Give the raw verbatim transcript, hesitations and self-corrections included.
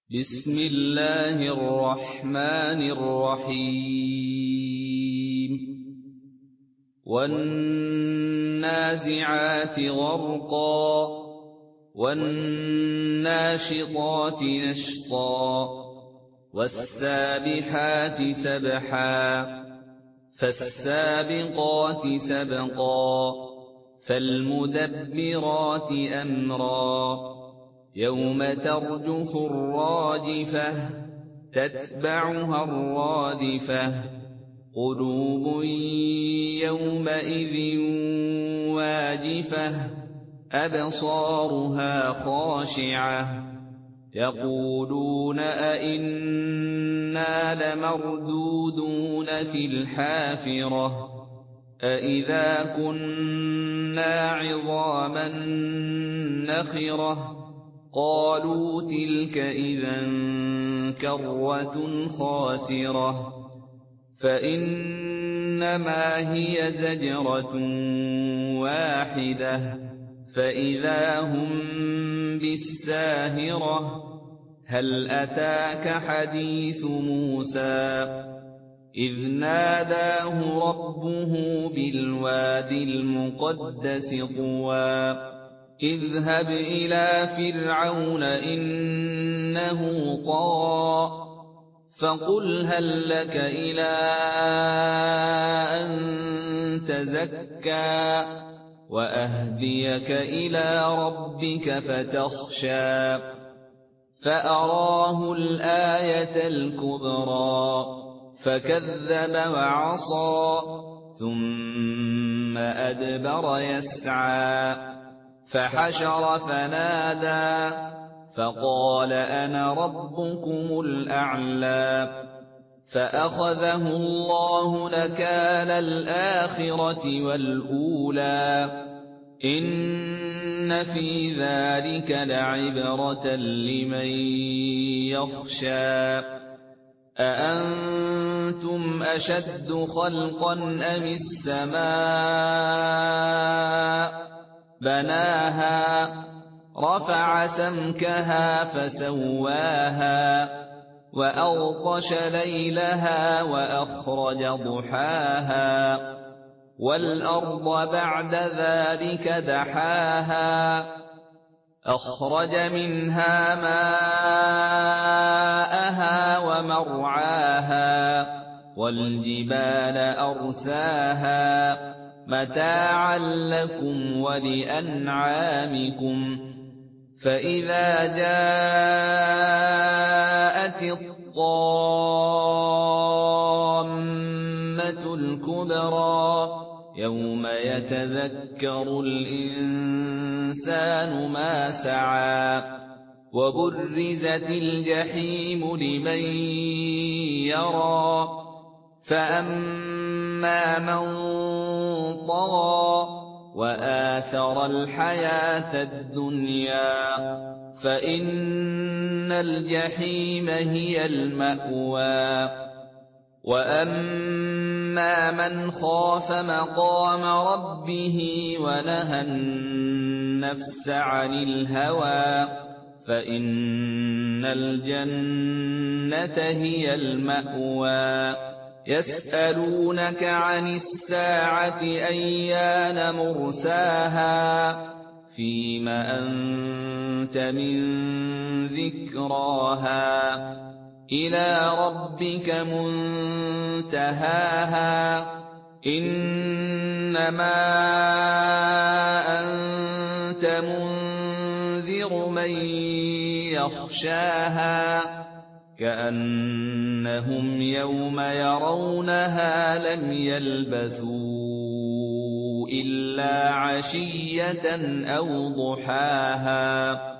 بسم الله الرحمن الرحيم والنازعات غرقا والناشطات نشطا والسابحات سبحا فالسابقات سبقا فالمدبرات أمرا يوم ترجف الراجفة تتبعها الرادفة قلوب يومئذ واجفة أبصارها خاشعة يقولون أئنا لمردودون في الحافرة أئذا كنا عظاما نخرة قالوا تلك إذا كرة خاسرة فإنما هي زجرة واحدة فإذا هم بالساهرة هل أتاك حديث موسى إذ ناداه ربه بالواد المقدس طوى اذهب إلى فرعون إنه طغى فقل هل لك إلى أن تزكى وأهديك إلى ربك فتخشى فأراه الآية الكبرى فكذب وعصى ثم أدبر يسعى فحشر فنادى فقال أنا ربكم الأعلى فأخذه الله نكال الآخرة والأولى إن في ذلك لعبرة لمن يخشى أأنتم أشد خلقا أم السماء بناها رفع سمكها فسواها وأغطش ليلها وأخرج ضحاها والأرض بعد ذلك دحاها أخرج منها ماءها ومرعاها والجبال أرساها متاعا لكم ولأنعامكم فإذا جاءت الطامة الكبرى يوم يتذكر الإنسان ما سعى وبرزت الجحيم لمن يرى فأما من طغى وآثر الحياة الدنيا فإن الجحيم هي المأوى وأما من خاف مقام ربه ونهى النفس عن الهوى فإن الجنة هي المأوى يسألونك عن الساعة أيان مرساها فيم أنت من ذكراها إلى ربك منتهاها إنما أنت منذر من يخشاها كأنهم يوم يرونها لم يلبثوا إلا عشية أو ضحاها